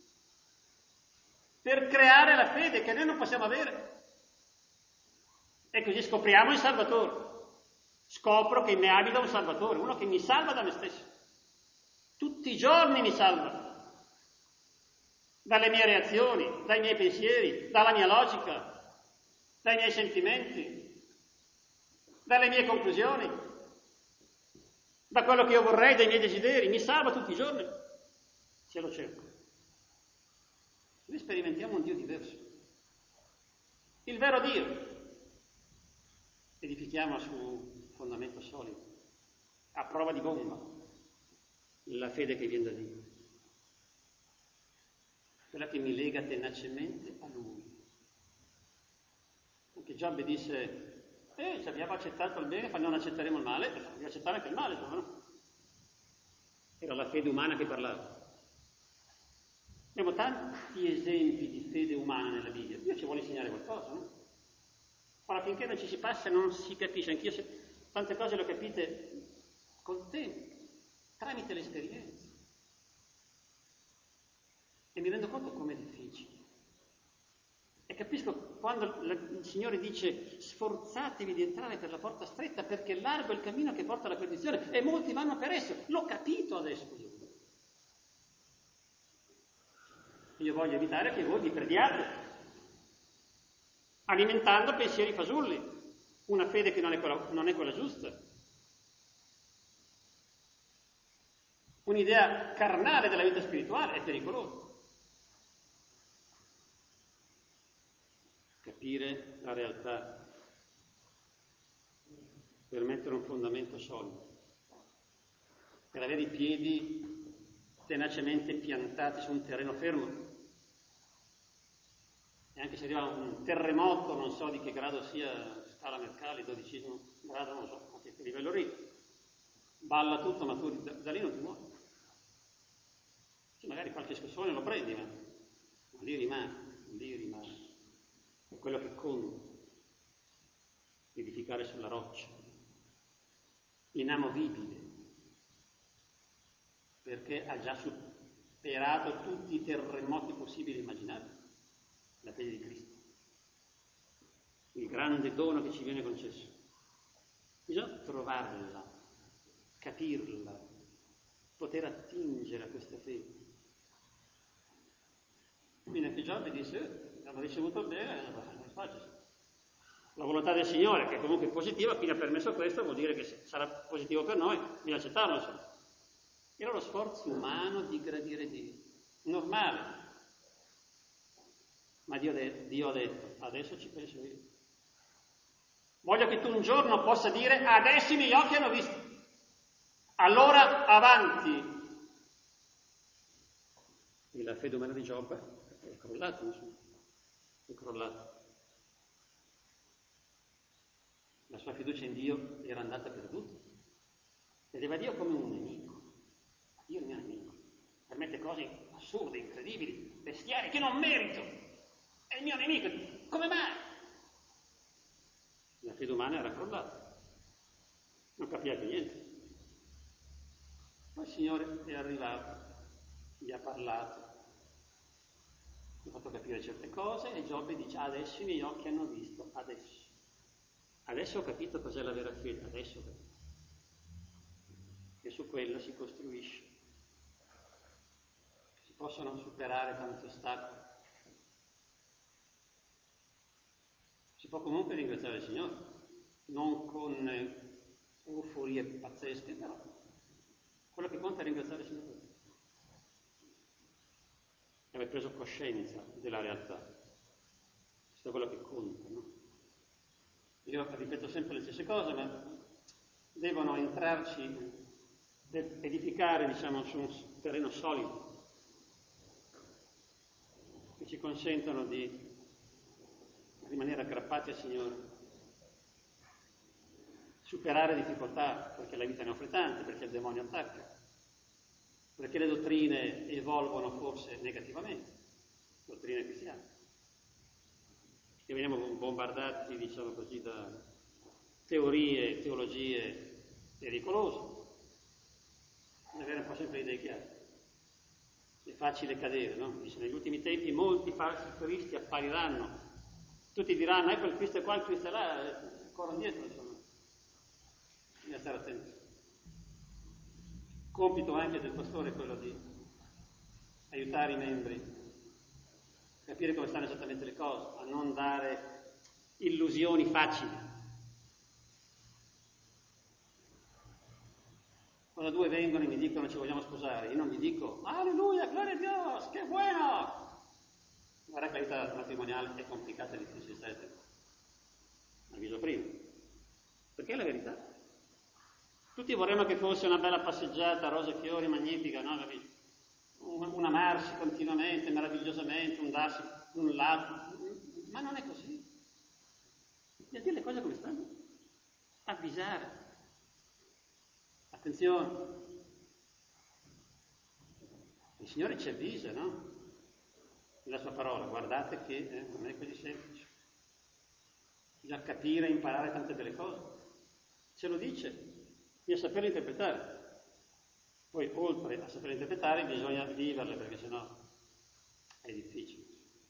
per creare la fede che noi non possiamo avere. E così scopriamo il Salvatore. Scopro che in me abita un Salvatore, uno che mi salva da me stesso. Tutti i giorni mi salva. Dalle mie reazioni, dai miei pensieri, dalla mia logica, dai miei sentimenti, dalle mie conclusioni, da quello che io vorrei, dai miei desideri. Mi salva tutti i giorni, se lo cerco. Noi sperimentiamo un Dio diverso. Il vero Dio. Edifichiamo su un fondamento solido, a prova di bomba, la fede che viene da Dio. Quella che mi lega tenacemente a Lui. Anche Giobbe disse, eh, ci abbiamo accettato il bene, ma non accetteremo il male, dobbiamo accettare anche il male, no? Era la fede umana che parlava. Abbiamo tanti esempi di fede umana nella Bibbia. Dio ci vuole insegnare qualcosa, no? Ora, finché non ci si passa non si capisce. Anch'io se, tante cose le ho capite col tempo, tramite l'esperienza. E mi rendo conto com'è difficile. E capisco quando il Signore dice sforzatevi di entrare per la porta stretta perché largo è il cammino che porta alla perdizione e molti vanno per esso. L'ho capito adesso così. Io voglio evitare che voi vi perdiate alimentando pensieri fasulli, una fede che non è quella, non è quella giusta, un'idea carnale della vita spirituale è pericolosa. Capire la realtà per mettere un fondamento solido, per avere i piedi tenacemente piantati su un terreno fermo. E anche se arriva un terremoto, non so di che grado sia, scala Mercalli, dodicesimo grado, non so a che livello lì, balla tutto, ma tu da, da lì non ti muovi. Sì, magari qualche scossone lo prendi, ma, ma lì rimane, lì rimane. È quello che conta, edificare sulla roccia, inamovibile, perché ha già superato tutti i terremoti possibili e immaginabili. La fede di Cristo, il grande dono che ci viene concesso. Bisogna trovarla, capirla, poter attingere a questa fede. Quindi anche Giobbe disse, hanno ricevuto il bene, non faccio. La volontà del Signore, che comunque è positiva, fino ha permesso questo, vuol dire che sarà positivo per noi, bisogna accettarlo. Era lo sforzo umano di gradire Dio, normale. Ma Dio, de- Dio ha detto, adesso ci penso io. Voglio che tu un giorno possa dire, adesso i miei occhi hanno visto. Allora avanti. E la fede umana di Giobbe è crollata, insomma. È crollata. La sua fiducia in Dio era andata perduta. Vedeva Dio come un nemico. Dio è il mio nemico. Permette cose assurde, incredibili, bestiali, che non merito. È il mio nemico, come mai? La fede umana era crollata, non capiva più niente. Poi il Signore è arrivato, gli ha parlato, gli ha fatto capire certe cose e Giobbe dice, adesso i miei occhi hanno visto, adesso. Adesso ho capito cos'è la vera fede, adesso ho capito. E su quella si costruisce. Si possono superare tanti ostacoli. Si può comunque ringraziare il Signore, non con euforie pazzesche, però quello che conta è ringraziare il Signore. E aver preso coscienza della realtà. Questo è quello che conta, no? Io ripeto sempre le stesse cose, ma devono entrarci, edificare, diciamo, su un terreno solido, che ci consentono di rimanere aggrappati al Signore, superare difficoltà, perché la vita ne offre tante, perché il demonio attacca, perché le dottrine evolvono forse negativamente, dottrine cristiane, e veniamo bombardati, diciamo così, da teorie, teologie pericolose, bisogna avere un po' sempre le idee chiare. facile cadere, no? Dice, negli ultimi tempi molti falsi cristi appariranno, tutti diranno, ecco il Cristo è qua, il Cristo è là, corrono dietro, insomma. Bisogna stare attenti. Compito anche del pastore è quello di aiutare i membri a capire come stanno esattamente le cose, a non dare illusioni facili. Quando due vengono e mi dicono ci vogliamo sposare, io non gli dico alleluia, gloria a Dio, che buono! Guarda che la vita matrimoniale è complicata e difficile, avviso prima. Perché è la verità. Tutti vorremmo che fosse una bella passeggiata, rose e fiori, magnifica, no? Un, un amarsi continuamente, meravigliosamente, un darsi un lato, ma non è così. Bisogna dire le cose come stanno. Avvisare. Attenzione. Il Signore ci avvisa, no? Nella sua parola, guardate che eh, non è così semplice. Bisogna capire e imparare tante delle cose. Ce lo dice. Bisogna saperle interpretare. Poi, oltre a saperle interpretare, bisogna viverle, perché sennò è difficile.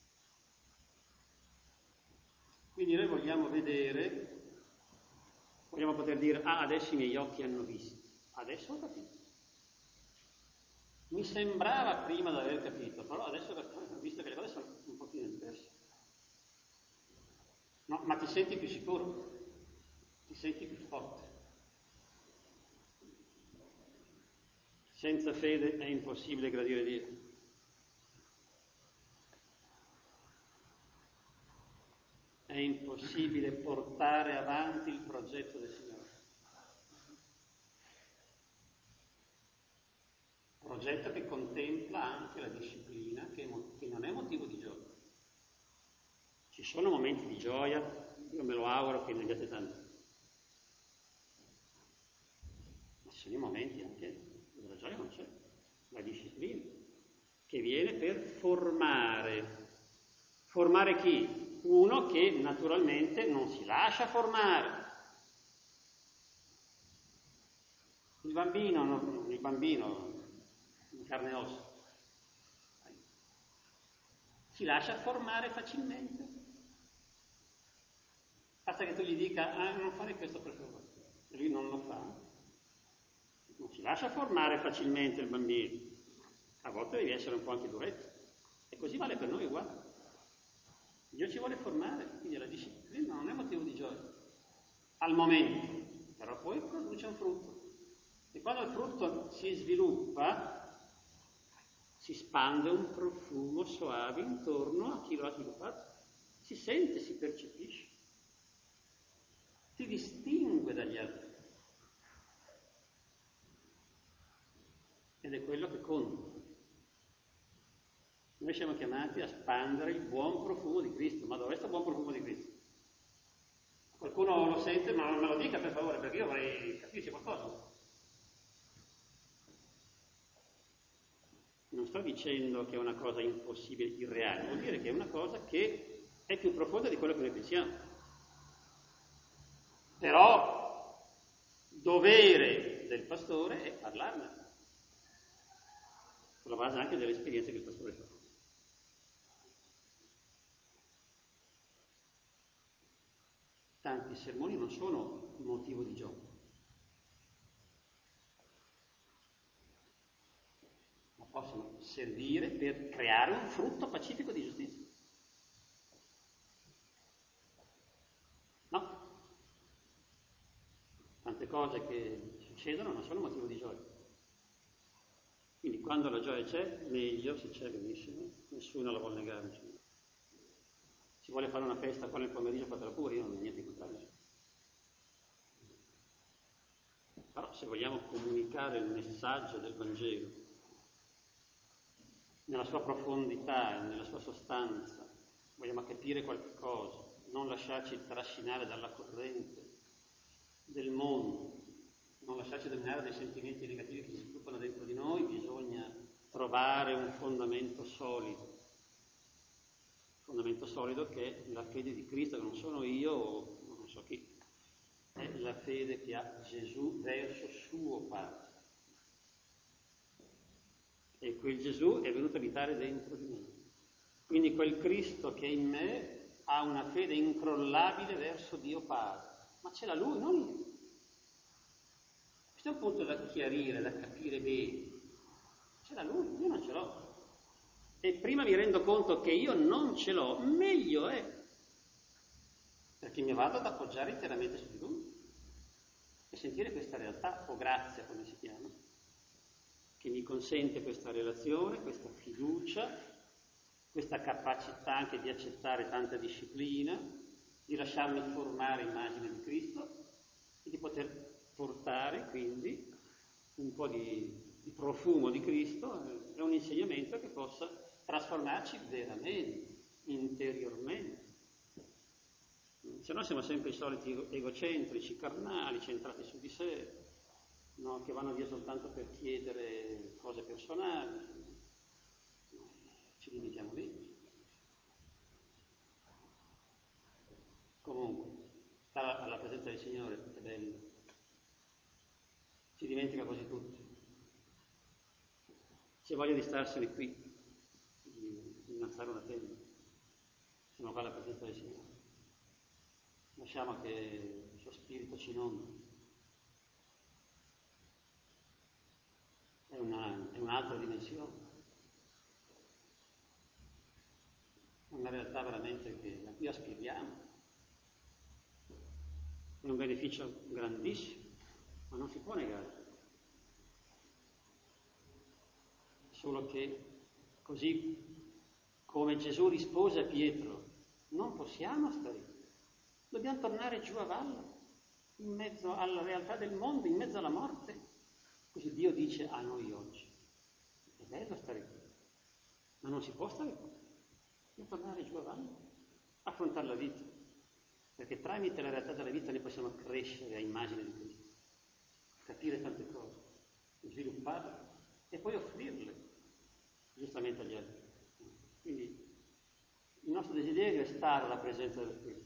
Quindi noi vogliamo vedere, vogliamo poter dire, ah, adesso i miei occhi hanno visto. Adesso ho capito. Mi sembrava prima di aver capito, però adesso ho visto che le cose sono un pochino diverse. No, ma ti senti più sicuro, ti senti più forte. Senza fede è impossibile gradire Dio. È impossibile portare avanti il progetto del Signore. Progetto che contempla anche la disciplina, che, mo- che non è motivo di gioia. Ci sono momenti di gioia, io me lo auguro che ne abbiate tanti. Ma ci sono i momenti anche dove la gioia non c'è. La disciplina, che viene per formare. Formare chi? Uno che naturalmente non si lascia formare. Il bambino, no, il bambino in carne e ossa, si lascia formare facilmente. Basta che tu gli dica, ah, non fare questo per favore, e lui non lo fa. Non si lascia formare facilmente il bambino. A volte devi essere un po' anche duretto. E così vale per noi uguale. Dio ci vuole formare, quindi la disciplina non è motivo di gioia. Al momento, però poi produce un frutto. E quando il frutto si sviluppa, si spande un profumo soave intorno a chi lo ha sviluppato. Si sente, si percepisce. Si distingue dagli altri. Ed è quello che conta. Noi siamo chiamati a spandere il buon profumo di Cristo. Ma dov'è questo buon profumo di Cristo? Qualcuno lo sente, ma me lo dica per favore, perché io vorrei capirci qualcosa. Non sto dicendo che è una cosa impossibile, irreale, vuol dire che è una cosa che è più profonda di quello che noi pensiamo. Però, dovere del pastore è parlarne, sulla base anche delle esperienze che il pastore fa. Tanti sermoni non sono motivo di gioco, ma possono servire per creare un frutto pacifico di giustizia. No? Tante cose che succedono non sono motivo di gioia. Quindi quando la gioia c'è, meglio, se c'è benissimo, nessuno la vuole negare. Insomma. Si vuole fare una festa qua nel pomeriggio, fatela pure, io non ho niente di contrario. Però se vogliamo comunicare il messaggio del Vangelo nella sua profondità, nella sua sostanza, vogliamo capire qualche cosa, non lasciarci trascinare dalla corrente del mondo, non lasciarci dominare dai sentimenti negativi che si sviluppano dentro di noi, bisogna trovare un fondamento solido. Fondamento solido che è la fede di Cristo, che non sono io o non so chi, è la fede che ha Gesù verso suo Padre. E quel Gesù è venuto a abitare dentro di me. Quindi quel Cristo che è in me ha una fede incrollabile verso Dio Padre. Ma ce l'ha Lui, non io. Questo è un punto da chiarire, da capire bene. Ce l'ha Lui, io non ce l'ho. E prima mi rendo conto che io non ce l'ho, meglio è. Perché mi vado ad appoggiare interamente su di Lui. E sentire questa realtà, o grazia come si chiama, che mi consente questa relazione, questa fiducia, questa capacità anche di accettare tanta disciplina, di lasciarmi formare immagine di Cristo e di poter portare quindi un po' di, di profumo di Cristo e un insegnamento che possa trasformarci veramente, interiormente. Se no siamo sempre i soliti egocentrici, carnali, centrati su di sé, no? Che vanno via soltanto per chiedere cose personali. Ci limitiamo lì. Comunque, stare alla presenza del Signore è bello. Si dimentica quasi tutto. C'è voglia di starsene qui, di, di innalzare una tenda. Siamo qua alla presenza del Signore. Lasciamo che il suo spirito ci inondi. È, una, è un'altra dimensione. È una realtà veramente che, a cui aspiriamo. È un beneficio grandissimo, ma non si può negare. Solo che così come Gesù rispose a Pietro, non possiamo stare qui. Dobbiamo tornare giù a valle, in mezzo alla realtà del mondo, in mezzo alla morte. Così Dio dice a noi oggi, è bello stare qui, ma non si può stare qui. Dobbiamo tornare giù a valle, affrontare la vita, perché tramite la realtà della vita noi possiamo crescere a immagine di Cristo, capire tante cose, svilupparle e poi offrirle giustamente agli altri. Quindi il nostro desiderio è stare alla presenza dello Spirito.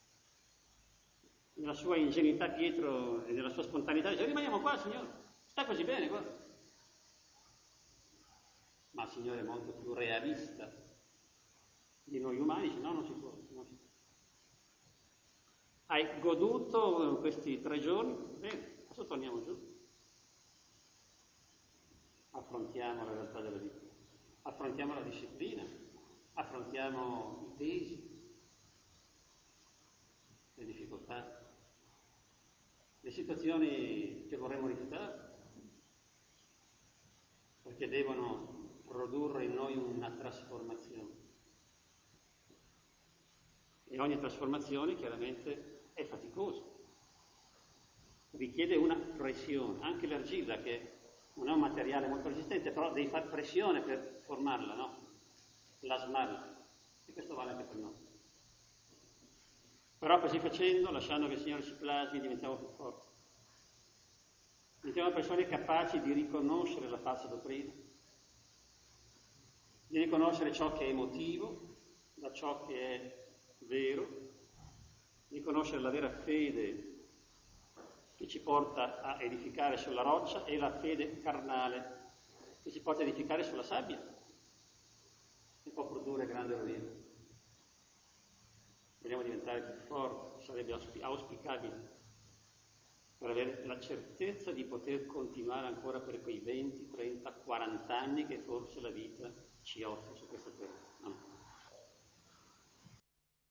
Nella sua ingenuità Pietro e nella sua spontaneità dice rimaniamo qua, Signore, sta così bene qua. Ma il Signore è molto più realista di noi umani, dice no, non si può. Non si può. Hai goduto questi tre giorni? Bene, adesso torniamo giù. Affrontiamo la realtà della vita, affrontiamo la disciplina, affrontiamo i pesi, le difficoltà, le situazioni che vorremmo rifiutare, perché devono produrre in noi una trasformazione. E ogni trasformazione chiaramente è faticosa, richiede una pressione. Anche l'argilla, che non è un materiale molto resistente, però devi fare pressione per formarla, no? Plasmarla. E questo vale anche per noi. Però così facendo, lasciando che il Signore ci plasmi, diventiamo più forti. Diventiamo persone capaci di riconoscere la falsa dottrina, di riconoscere ciò che è emotivo da ciò che è vero, di conoscere la vera fede che ci porta a edificare sulla roccia e la fede carnale che ci porta a edificare sulla sabbia e può produrre grande rovina. Vogliamo diventare più forti, sarebbe auspicabile per avere la certezza di poter continuare ancora per quei venti, trenta, quaranta anni che forse la vita ci offre su questa terra. No?